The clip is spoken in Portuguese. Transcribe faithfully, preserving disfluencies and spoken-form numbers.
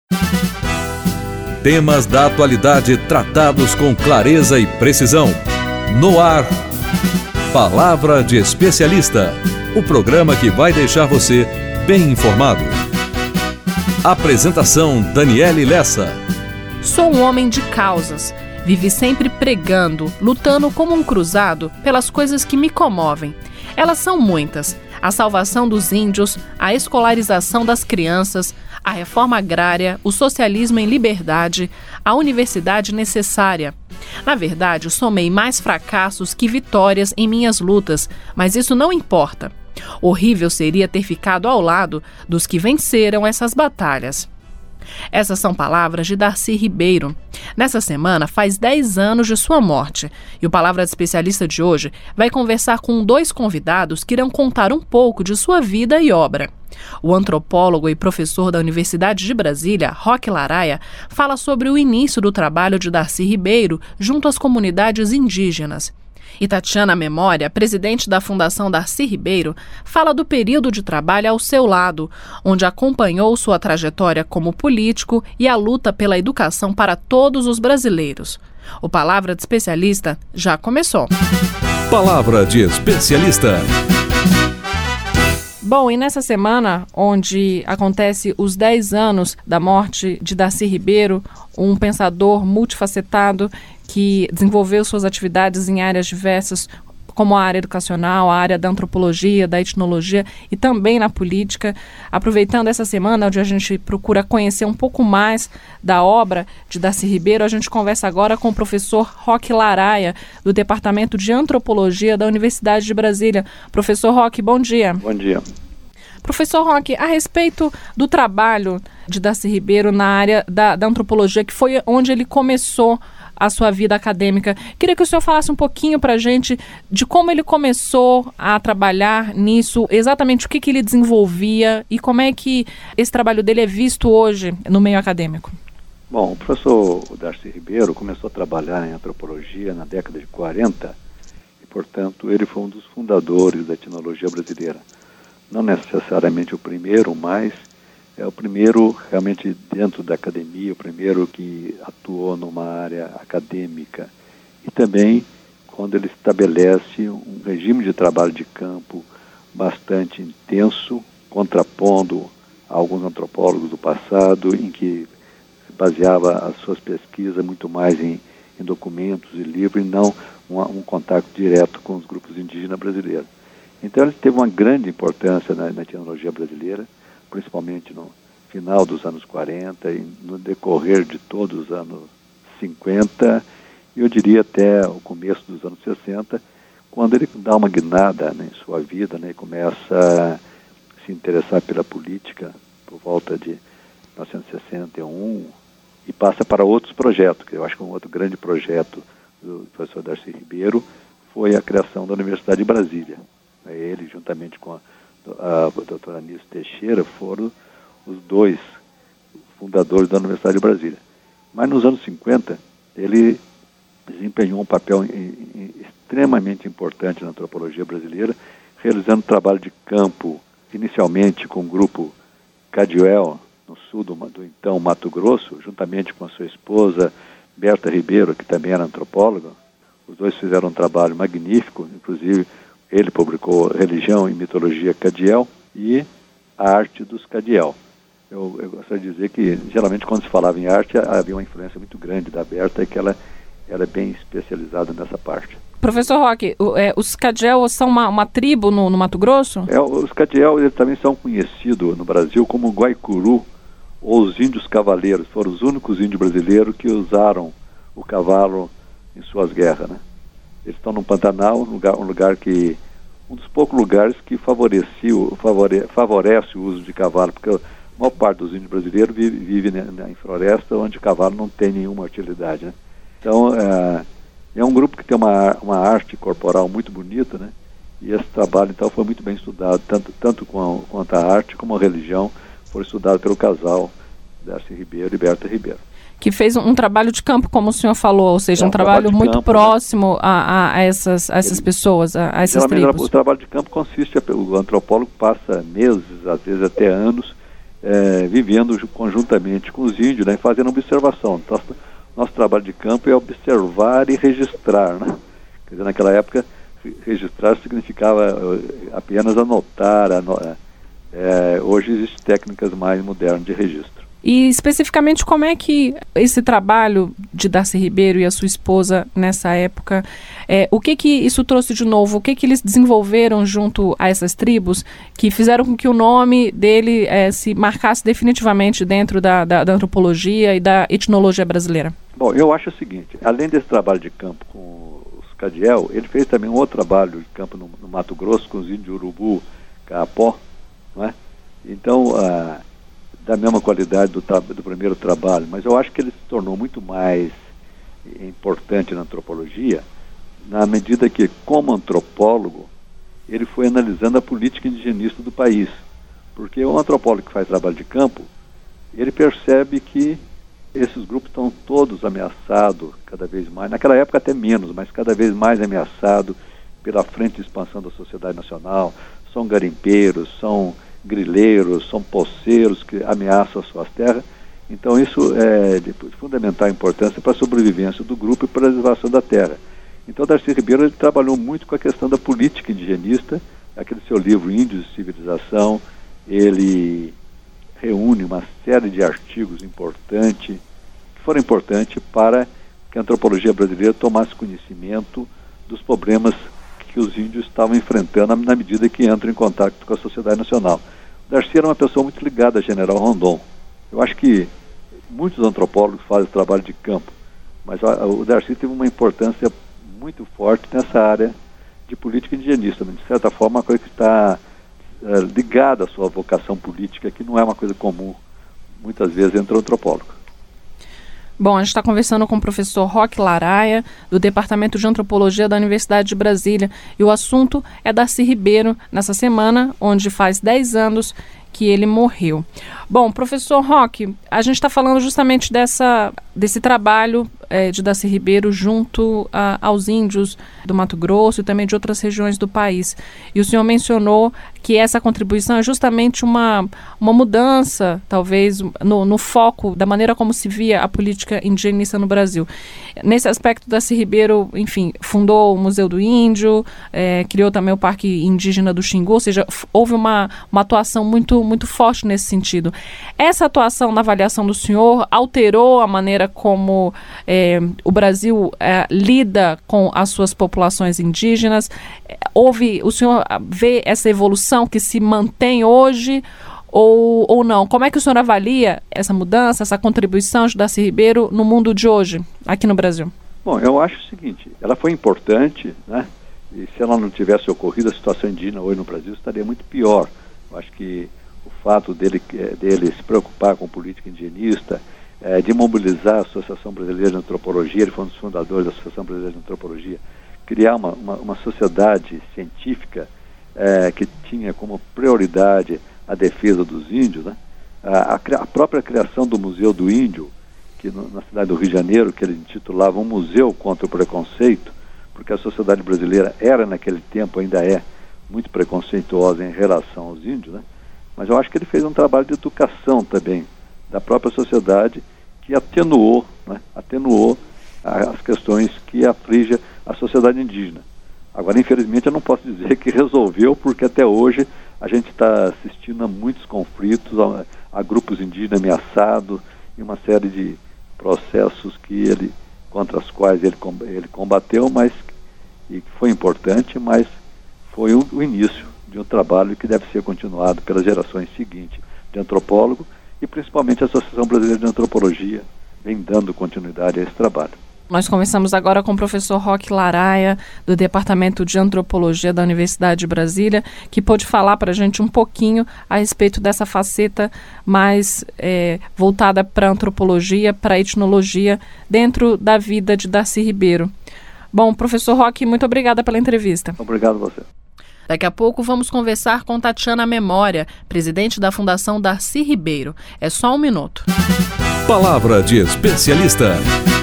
Temas da atualidade tratados com clareza e precisão. No ar, Palavra de Especialista, o programa que vai deixar você bem informado. Apresentação: Daniele Lessa. Sou um homem de causas. Vivi sempre pregando, lutando como um cruzado pelas coisas que me comovem. Elas são muitas: a salvação dos índios, a escolarização das crianças, a reforma agrária, o socialismo em liberdade, a universidade necessária. Na verdade, somei mais fracassos que vitórias em minhas lutas, mas isso não importa. Horrível seria ter ficado ao lado dos que venceram essas batalhas. Essas são palavras de Darcy Ribeiro. Nessa semana faz dez anos de sua morte, e o Palavra de Especialista de hoje vai conversar com dois convidados que irão contar um pouco de sua vida e obra. O antropólogo e professor da Universidade de Brasília, Roque Laraia, fala sobre o início do trabalho de Darcy Ribeiro junto às comunidades indígenas. E Tatiana Memória, presidente da Fundação Darcy Ribeiro, fala do período de trabalho ao seu lado, onde acompanhou sua trajetória como político e a luta pela educação para todos os brasileiros. O Palavra de Especialista já começou. Palavra de Especialista. Bom, e nessa semana, onde acontece os dez anos da morte de Darcy Ribeiro, um pensador multifacetado que desenvolveu suas atividades em áreas diversas, como a área educacional, a área da antropologia, da etnologia e também na política. Aproveitando essa semana, onde a gente procura conhecer um pouco mais da obra de Darcy Ribeiro, a gente conversa agora com o professor Roque Laraia, do Departamento de Antropologia da Universidade de Brasília. Professor Roque, bom dia. Bom dia. Professor Roque, a respeito do trabalho de Darcy Ribeiro na área da, da antropologia, que foi onde ele começou a sua vida acadêmica, queria que o senhor falasse um pouquinho para a gente de como ele começou a trabalhar nisso, exatamente o que, que ele desenvolvia e como é que esse trabalho dele é visto hoje no meio acadêmico. Bom, o professor Darcy Ribeiro começou a trabalhar em antropologia na década de quarenta e, portanto, ele foi um dos fundadores da etnologia brasileira. Não necessariamente o primeiro, mas é o primeiro realmente dentro da academia, o primeiro que atuou numa área acadêmica. E também quando ele estabelece um regime de trabalho de campo bastante intenso, contrapondo a alguns antropólogos do passado, em que se baseava as suas pesquisas muito mais em, em documentos e livros, e não um, um contato direto com os grupos indígenas brasileiros. Então ele teve uma grande importância na, na etnologia brasileira, principalmente no final dos anos quarenta e no decorrer de todos os anos cinquenta, e eu diria até o começo dos anos sessenta, quando ele dá uma guinada, né, em sua vida, né, e começa a se interessar pela política por volta de mil novecentos e sessenta e um e passa para outros projetos, que eu acho que um outro grande projeto do professor Darcy Ribeiro foi a criação da Universidade de Brasília. Ele, juntamente com a, a doutora Anísio Teixeira, foram os dois fundadores da Universidade de Brasília. Mas nos anos cinquenta, ele desempenhou um papel em, em, extremamente importante na antropologia brasileira, realizando trabalho de campo, inicialmente com o grupo Cadiel, no sul do, do então Mato Grosso, juntamente com a sua esposa, Berta Ribeiro, que também era antropóloga. Os dois fizeram um trabalho magnífico, inclusive ele publicou Religião e Mitologia Cadiel e a Arte dos Cadiel. Eu, eu gostaria de dizer que, geralmente, quando se falava em arte, havia uma influência muito grande da Berta, e que ela, ela é bem especializada nessa parte. Professor Roque, o, é, os Cadiel são uma, uma tribo no, no Mato Grosso? É, os Cadiel eles também são conhecidos no Brasil como Guaicuru, ou os índios cavaleiros. Foram os únicos índios brasileiros que usaram o cavalo em suas guerras, né? Eles estão no Pantanal, um lugar, um lugar que, um dos poucos lugares que favorece, favore, favorece o uso de cavalo, porque a maior parte dos índios brasileiros vive, vive né, em floresta onde o cavalo não tem nenhuma utilidade, né? Então, é, é um grupo que tem uma, uma arte corporal muito bonita, né? E esse trabalho, então, foi muito bem estudado, tanto, tanto com a, quanto a arte como a religião, foi estudado pelo casal Darcy Ribeiro e Berta Ribeiro. Que fez um, um trabalho de campo, como o senhor falou, ou seja, é um, um trabalho, trabalho muito campo, próximo, né, a, a, essas, a essas Ele, pessoas, a, a essas tribos. O trabalho de campo consiste, o antropólogo passa meses, às vezes até anos, é, vivendo conjuntamente com os índios, né, fazendo observação. Nosso, nosso trabalho de campo é observar e registrar, né? Quer dizer, naquela época, registrar significava apenas anotar. Ano, é, hoje existem técnicas mais modernas de registro. E especificamente como é que esse trabalho de Darcy Ribeiro e a sua esposa nessa época, é, o que que isso trouxe de novo? O que que eles desenvolveram junto a essas tribos que fizeram com que o nome dele é, se marcasse definitivamente dentro da, da, da antropologia e da etnologia brasileira? Bom, eu acho o seguinte, além desse trabalho de campo com os Cadiel, ele fez também um outro trabalho de campo no, no Mato Grosso com os índios Urubu, Caapó, não é? Então, a da mesma qualidade do, do primeiro trabalho, mas eu acho que ele se tornou muito mais importante na antropologia na medida que, como antropólogo, ele foi analisando a política indigenista do país. Porque o antropólogo que faz trabalho de campo, ele percebe que esses grupos estão todos ameaçados cada vez mais, naquela época até menos, mas cada vez mais ameaçados pela frente de expansão da sociedade nacional. São garimpeiros, são grileiros, são poceiros que ameaçam as suas terras. Então isso é de fundamental importância para a sobrevivência do grupo e para a preservação da terra. Então Darcy Ribeiro ele trabalhou muito com a questão da política indigenista, aquele seu livro Índios e Civilização, ele reúne uma série de artigos importantes, que foram importantes para que a antropologia brasileira tomasse conhecimento dos problemas que os índios estavam enfrentando na medida que entram em contato com a sociedade nacional. Darcy era uma pessoa muito ligada a General Rondon. Eu acho que muitos antropólogos fazem trabalho de campo, mas a, a, o Darcy teve uma importância muito forte nessa área de política indigenista, de certa forma uma coisa que está é, ligada à sua vocação política, que não é uma coisa comum, muitas vezes, entre antropólogos. Bom, a gente está conversando com o professor Roque Laraia, do Departamento de Antropologia da Universidade de Brasília, e o assunto é Darcy Ribeiro, nessa semana, onde faz dez anos que ele morreu. Bom, professor Roque, a gente está falando justamente dessa, desse trabalho é, de Darcy Ribeiro junto a, aos índios do Mato Grosso e também de outras regiões do país. E o senhor mencionou que essa contribuição é justamente uma, uma mudança, talvez, no, no foco da maneira como se via a política indigenista no Brasil. Nesse aspecto, Darcy Ribeiro, enfim, fundou o Museu do Índio, é, criou também o Parque Indígena do Xingu, ou seja, houve uma, uma atuação muito, muito forte nesse sentido. Essa atuação, na avaliação do senhor, alterou a maneira como é, o Brasil é, lida com as suas populações indígenas? Houve, o senhor vê essa evolução que se mantém hoje ou, ou não? Como é que o senhor avalia essa mudança, essa contribuição de Darcy Ribeiro no mundo de hoje, aqui no Brasil? Bom, eu acho o seguinte, ela foi importante, né? E se ela não tivesse ocorrido, a situação indígena hoje no Brasil estaria muito pior. Eu acho que o fato dele, dele se preocupar com política indigenista, é, de mobilizar a Associação Brasileira de Antropologia, ele foi um dos fundadores da Associação Brasileira de Antropologia, criar uma, uma, uma sociedade científica é, que tinha como prioridade a defesa dos índios, né? a, a, a própria criação do Museu do Índio, que no, na cidade do Rio de Janeiro, que ele intitulava um museu contra o preconceito, porque a sociedade brasileira era naquele tempo, ainda é, muito preconceituosa em relação aos índios, né? Mas eu acho que ele fez um trabalho de educação também da própria sociedade que atenuou, né? atenuou a, as questões que afligem a sociedade indígena. Agora, infelizmente, eu não posso dizer que resolveu, porque até hoje a gente está assistindo a muitos conflitos, a, a grupos indígenas ameaçados e uma série de processos que ele, contra os quais ele, ele combateu, mas e foi importante, mas foi o, o início de um trabalho que deve ser continuado pelas gerações seguintes de antropólogos e principalmente a Associação Brasileira de Antropologia vem dando continuidade a esse trabalho. Nós conversamos agora com o professor Roque Laraia, do Departamento de Antropologia da Universidade de Brasília, que pôde falar para a gente um pouquinho a respeito dessa faceta mais é, voltada para a antropologia, para a etnologia, dentro da vida de Darcy Ribeiro. Bom, professor Roque, muito obrigada pela entrevista. Obrigado a você. Daqui a pouco vamos conversar com Tatiana Memória, presidente da Fundação Darcy Ribeiro. É só um minuto. Palavra de especialista.